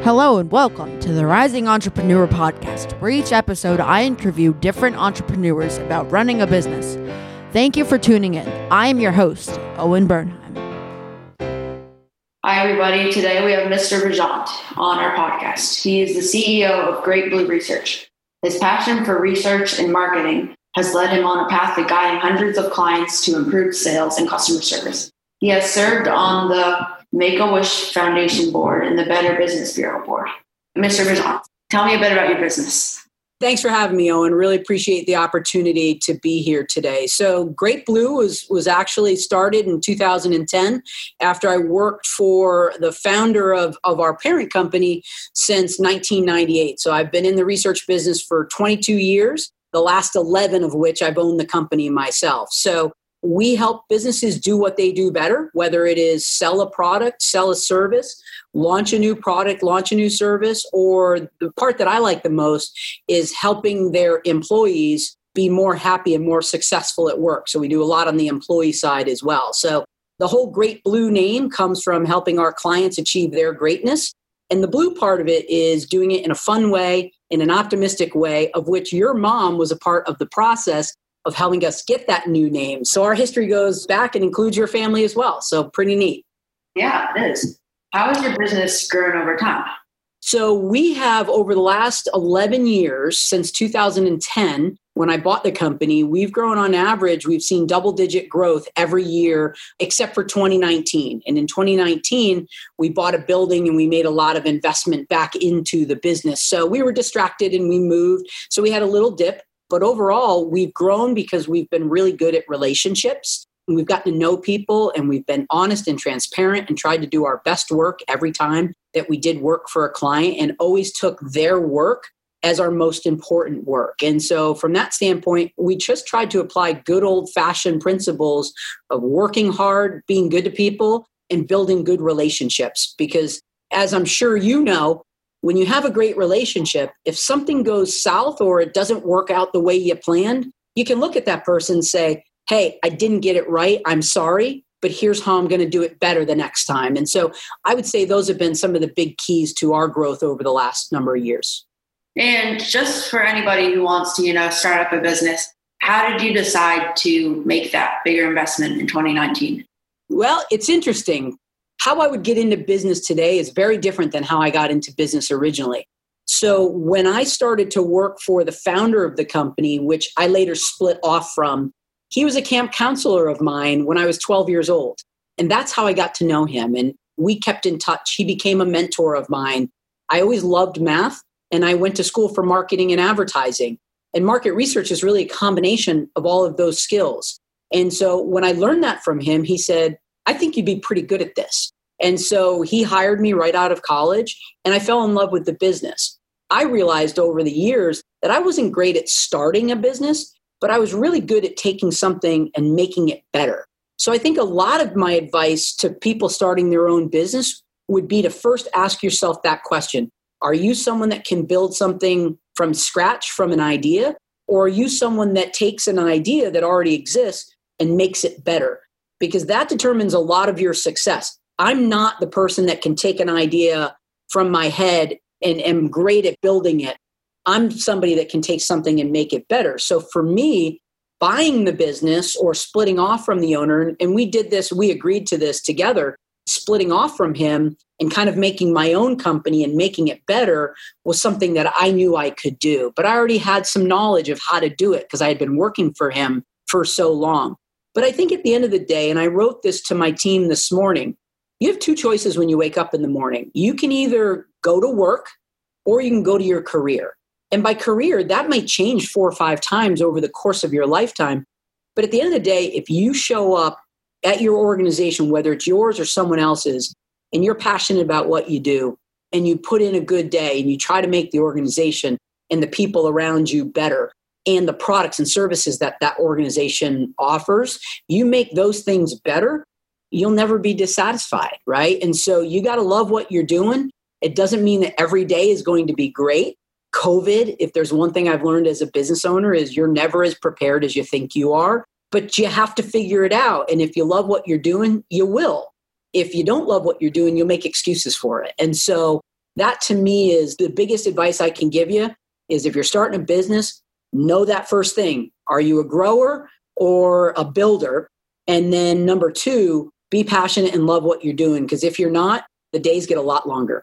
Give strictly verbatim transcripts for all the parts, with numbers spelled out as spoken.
Hello and welcome to the Rising Entrepreneur Podcast, where each episode I interview different entrepreneurs about running a business. Thank you for tuning in. I am your host, Owen Bernheim. Hi, everybody. Today we have Mister Rajant on our podcast. He is the C E O of Great Blue Research. His passion for research and marketing has led him on a path to guiding hundreds of clients to improve sales and customer service. He has served on the Make-A-Wish Foundation Board and the Better Business Bureau Board. Mister Rajant, tell me a bit about your business. Thanks for having me, Owen. Really appreciate the opportunity to be here today. So Great Blue was, was actually started in two thousand ten after I worked for the founder of, of our parent company since nineteen ninety-eight. So I've been in the research business for twenty-two years, the last eleven of which I've owned the company myself. So we help businesses do what they do better, whether it is sell a product, sell a service, launch a new product, launch a new service, or the part that I like the most is helping their employees be more happy and more successful at work. So we do a lot on the employee side as well. So the whole Great Blue name comes from helping our clients achieve their greatness. And the blue part of it is doing it in a fun way, in an optimistic way, of which your mom was a part of the process of helping us get that new name. So our history goes back and includes your family as well. So pretty neat. Yeah, it is. How has your business grown over time? So we have, over the last eleven years, since two thousand ten, when I bought the company, we've grown on average, we've seen double-digit growth every year, except for twenty nineteen. And in twenty nineteen, we bought a building and we made a lot of investment back into the business. So we were distracted and we moved. So we had a little dip. But overall, we've grown because we've been really good at relationships. And we've gotten to know people and we've been honest and transparent and tried to do our best work every time that we did work for a client, and always took their work as our most important work. And so from that standpoint, we just tried to apply good old-fashioned principles of working hard, being good to people, and building good relationships. Because as I'm sure you know, when you have a great relationship, if something goes south or it doesn't work out the way you planned, you can look at that person and say, hey, I didn't get it right. I'm sorry, but here's how I'm going to do it better the next time. And so I would say those have been some of the big keys to our growth over the last number of years. And just for anybody who wants to, you know, start up a business, how did you decide to make that bigger investment in twenty nineteen? Well, it's interesting. How I would get into business today is very different than how I got into business originally. So when I started to work for the founder of the company, which I later split off from, he was a camp counselor of mine when I was twelve years old. And that's how I got to know him. And we kept in touch. He became a mentor of mine. I always loved math, and I went to school for marketing and advertising. And market research is really a combination of all of those skills. And so when I learned that from him, he said, I think you'd be pretty good at this. And so he hired me right out of college, and I fell in love with the business. I realized over the years that I wasn't great at starting a business, but I was really good at taking something and making it better. So I think a lot of my advice to people starting their own business would be to first ask yourself that question. Are you someone that can build something from scratch, from an idea? Or are you someone that takes an idea that already exists and makes it better? Because that determines a lot of your success. I'm not the person that can take an idea from my head and am great at building it. I'm somebody that can take something and make it better. So for me, buying the business or splitting off from the owner, and we did this, we agreed to this together, splitting off from him and kind of making my own company and making it better was something that I knew I could do. But I already had some knowledge of how to do it because I had been working for him for so long. But I think at the end of the day, and I wrote this to my team this morning, you have two choices when you wake up in the morning. You can either go to work or you can go to your career. And by career, that might change four or five times over the course of your lifetime. But at the end of the day, if you show up at your organization, whether it's yours or someone else's, and you're passionate about what you do, and you put in a good day and you try to make the organization and the people around you better, and the products and services that that organization offers, you make those things better, you'll never be dissatisfied, right? And so you got to love what you're doing. It doesn't mean that every day is going to be great. COVID, if there's one thing I've learned as a business owner, is you're never as prepared as you think you are, but you have to figure it out. And if you love what you're doing, you will. If you don't love what you're doing, you'll make excuses for it. And so that to me is the biggest advice I can give you is if you're starting a business, know that first thing. Are you a grower or a builder? And then number two, be passionate and love what you're doing. Because if you're not, the days get a lot longer.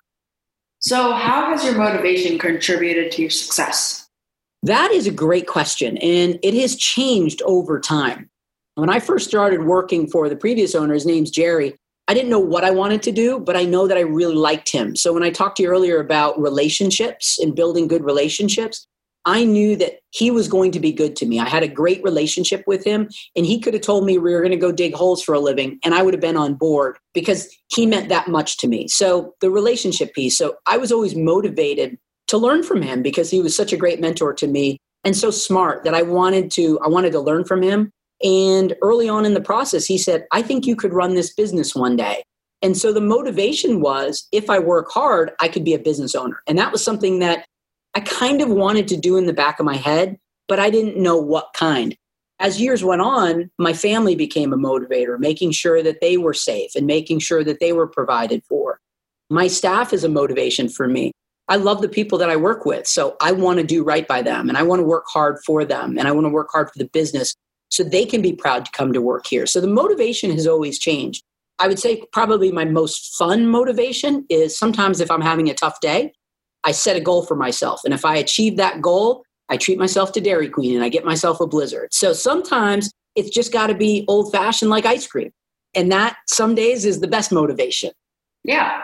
So how has your motivation contributed to your success? That is a great question. And it has changed over time. When I first started working for the previous owner, his name's Jerry, I didn't know what I wanted to do, but I know that I really liked him. So when I talked to you earlier about relationships and building good relationships, I knew that he was going to be good to me. I had a great relationship with him, and he could have told me we were going to go dig holes for a living, and I would have been on board because he meant that much to me. So the relationship piece. So I was always motivated to learn from him because he was such a great mentor to me and so smart that I wanted to, I wanted to learn from him. And early on in the process, he said, I think you could run this business one day. And so the motivation was, if I work hard, I could be a business owner. And that was something that I kind of wanted to do in the back of my head, but I didn't know what kind. As years went on, my family became a motivator, making sure that they were safe and making sure that they were provided for. My staff is a motivation for me. I love the people that I work with, so I want to do right by them, and I want to work hard for them, and I want to work hard for the business so they can be proud to come to work here. So the motivation has always changed. I would say probably my most fun motivation is sometimes if I'm having a tough day, I set a goal for myself. And if I achieve that goal, I treat myself to Dairy Queen and I get myself a Blizzard. So sometimes it's just got to be old fashioned like ice cream. And that some days is the best motivation. Yeah.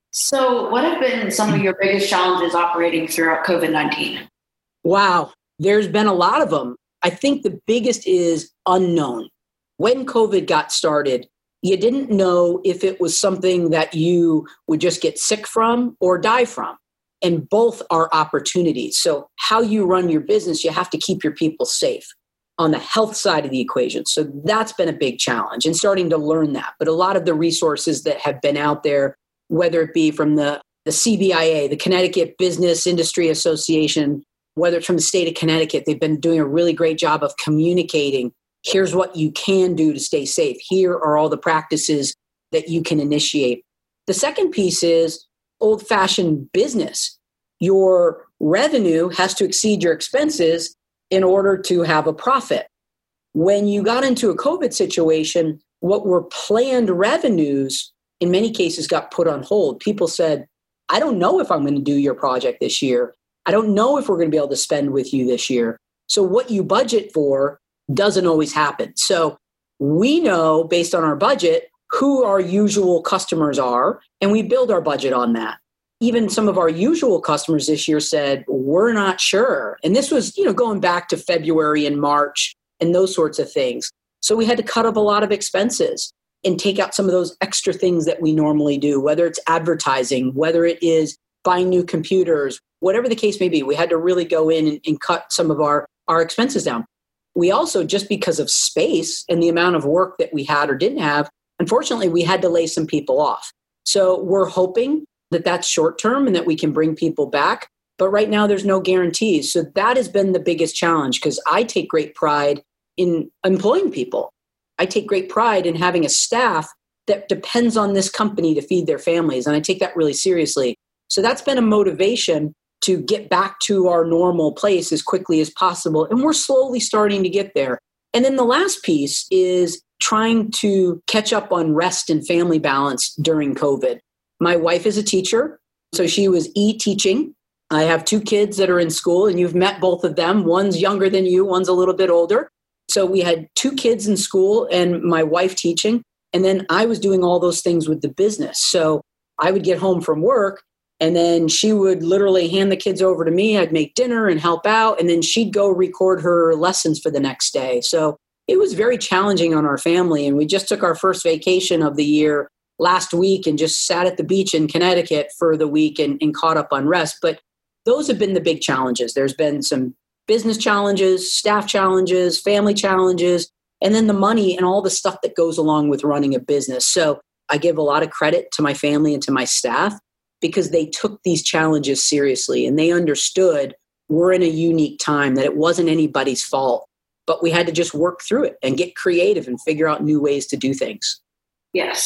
So what have been some of your biggest challenges operating throughout COVID nineteen? Wow. There's been a lot of them. I think the biggest is unknown. When COVID got started, you didn't know if it was something that you would just get sick from or die from. And both are opportunities. So how you run your business, you have to keep your people safe on the health side of the equation. So that's been a big challenge and starting to learn that. But a lot of the resources that have been out there, whether it be from the, the C B I A, the Connecticut Business Industry Association, whether it's from the state of Connecticut, they've been doing a really great job of communicating. Here's what you can do to stay safe. Here are all the practices that you can initiate. The second piece is old-fashioned business. Your revenue has to exceed your expenses in order to have a profit. When you got into a COVID situation, what were planned revenues in many cases got put on hold. People said, I don't know if I'm going to do your project this year. I don't know if we're going to be able to spend with you this year. So what you budget for doesn't always happen. So we know based on our budget who our usual customers are, and we build our budget on that. Even some of our usual customers this year said, we're not sure. And this was, you know, going back to February and March and those sorts of things. So we had to cut up a lot of expenses and take out some of those extra things that we normally do, whether it's advertising, whether it is buying new computers, whatever the case may be. We had to really go in and, and cut some of our, our expenses down. We also, just because of space and the amount of work that we had or didn't have, unfortunately, we had to lay some people off. So we're hoping that that's short term and that we can bring people back. But right now, there's no guarantees. So that has been the biggest challenge because I take great pride in employing people. I take great pride in having a staff that depends on this company to feed their families. And I take that really seriously. So that's been a motivation to get back to our normal place as quickly as possible. And we're slowly starting to get there. And then the last piece is trying to catch up on rest and family balance during COVID. My wife is a teacher, so she was e-teaching. I have two kids that are in school, and you've met both of them. One's younger than you, one's a little bit older. So we had two kids in school and my wife teaching. And then I was doing all those things with the business. So I would get home from work, and then she would literally hand the kids over to me. I'd make dinner and help out, and then she'd go record her lessons for the next day. So it was very challenging on our family. And we just took our first vacation of the year last week and just sat at the beach in Connecticut for the week and, and caught up on rest. But those have been the big challenges. There's been some business challenges, staff challenges, family challenges, and then the money and all the stuff that goes along with running a business. So I give a lot of credit to my family and to my staff because they took these challenges seriously and they understood we're in a unique time, that it wasn't anybody's fault, but we had to just work through it and get creative and figure out new ways to do things. Yes.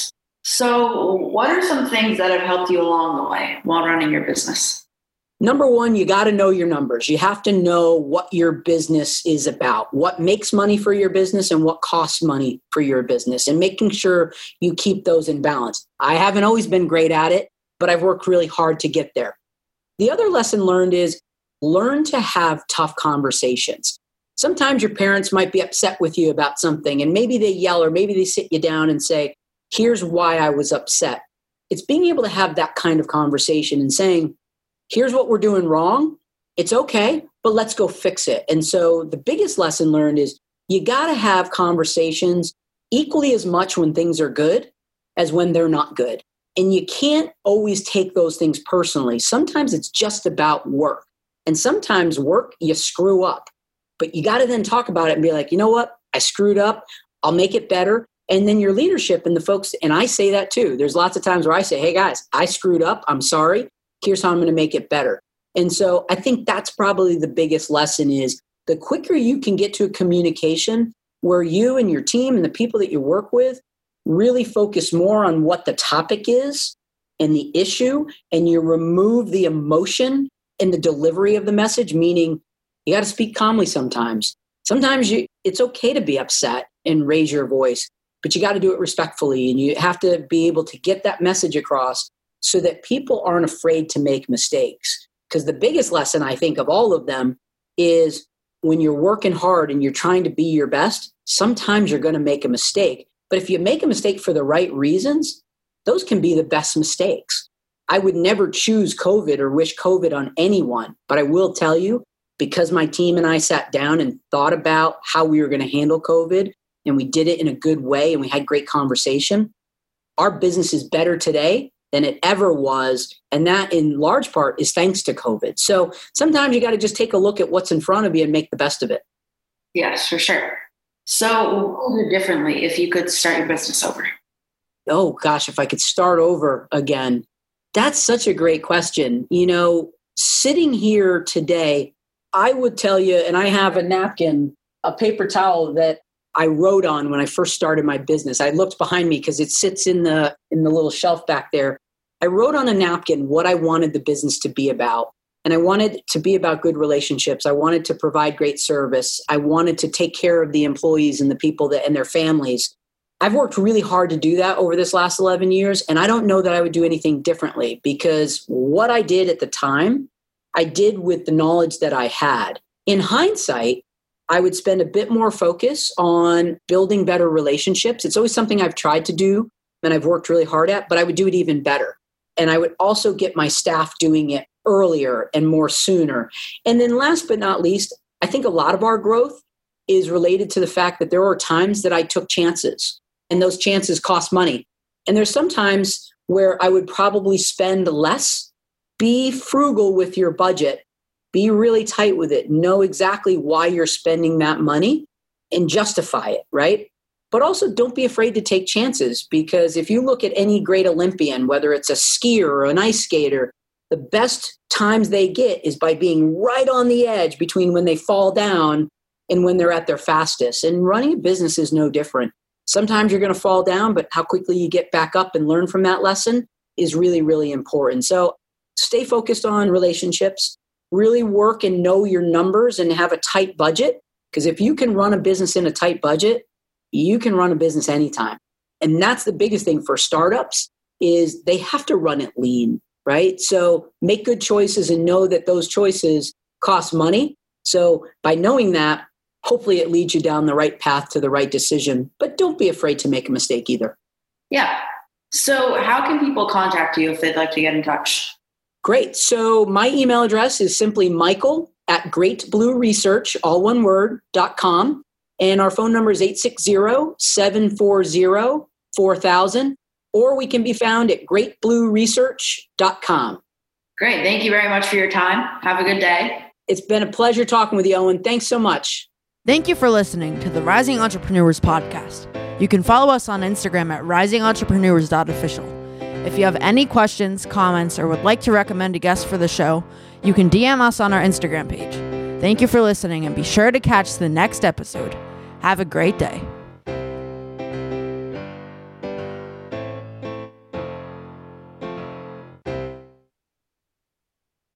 So what are some things that have helped you along the way while running your business? Number one, you got to know your numbers. You have to know what your business is about, what makes money for your business and what costs money for your business, and making sure you keep those in balance. I haven't always been great at it, but I've worked really hard to get there. The other lesson learned is learn to have tough conversations. Sometimes your parents might be upset with you about something, and maybe they yell or maybe they sit you down and say, here's why I was upset. It's being able to have that kind of conversation and saying, here's what we're doing wrong. It's okay, but let's go fix it. And so the biggest lesson learned is you got to have conversations equally as much when things are good as when they're not good. And you can't always take those things personally. Sometimes it's just about work. And sometimes work, you screw up. But you got to then talk about it and be like, you know what? I screwed up. I'll make it better. And then your leadership and the folks, and I say that too. There's lots of times where I say, hey guys, I screwed up. I'm sorry. Here's how I'm going to make it better. And so I think that's probably the biggest lesson is the quicker you can get to a communication where you and your team and the people that you work with really focus more on what the topic is and the issue, and you remove the emotion in the delivery of the message, meaning you got to speak calmly sometimes. Sometimes you, it's okay to be upset and raise your voice, but you got to do it respectfully, and you have to be able to get that message across so that people aren't afraid to make mistakes. Because the biggest lesson, I think, of all of them is when you're working hard and you're trying to be your best, sometimes you're going to make a mistake. But if you make a mistake for the right reasons, those can be the best mistakes. I would never choose COVID or wish COVID on anyone. But I will tell you, because my team and I sat down and thought about how we were going to handle COVID, and we did it in a good way, and we had great conversation, our business is better today than it ever was. And that in large part is thanks to COVID. So sometimes you got to just take a look at what's in front of you and make the best of it. Yes, for sure. So what would you do differently if you could start your business over? Oh gosh, if I could start over again, that's such a great question. You know, sitting here today, I would tell you, and I have a napkin, a paper towel that I wrote on when I first started my business. I looked behind me because it sits in the in the little shelf back there. I wrote on a napkin what I wanted the business to be about. And I wanted it to be about good relationships. I wanted to provide great service. I wanted to take care of the employees and the people that and their families. I've worked really hard to do that over this last eleven years. And I don't know that I would do anything differently, because what I did at the time, I did with the knowledge that I had. In hindsight, I would spend a bit more focus on building better relationships. It's always something I've tried to do and I've worked really hard at, but I would do it even better. And I would also get my staff doing it earlier and more sooner. And then last but not least, I think a lot of our growth is related to the fact that there are times that I took chances, and those chances cost money. And there's some times where I would probably spend less. Be frugal with your budget. Be really tight with it. Know exactly why you're spending that money and justify it, right? But also don't be afraid to take chances, because if you look at any great Olympian, whether it's a skier or an ice skater, the best times they get is by being right on the edge between when they fall down and when they're at their fastest. And running a business is no different. Sometimes you're going to fall down, but how quickly you get back up and learn from that lesson is really, really important. So stay focused on relationships. Really work and know your numbers and have a tight budget. Because if you can run a business in a tight budget, you can run a business anytime. And that's the biggest thing for startups is they have to run it lean, right? So make good choices and know that those choices cost money. So by knowing that, hopefully it leads you down the right path to the right decision. But don't be afraid to make a mistake either. Yeah. So how can people contact you if they'd like to get in touch? Great. So my email address is simply Michael at great blue research, all one word, dot com. And our phone number is eight six zero, seven four zero, four thousand. Or we can be found at great blue research dot com. Great. Thank you very much for your time. Have a good day. It's been a pleasure talking with you, Owen. Thanks so much. Thank you for listening to the Rising Entrepreneurs podcast. You can follow us on Instagram at rising entrepreneurs dot official. If you have any questions, comments, or would like to recommend a guest for the show, you can D M us on our Instagram page. Thank you for listening, and be sure to catch the next episode. Have a great day.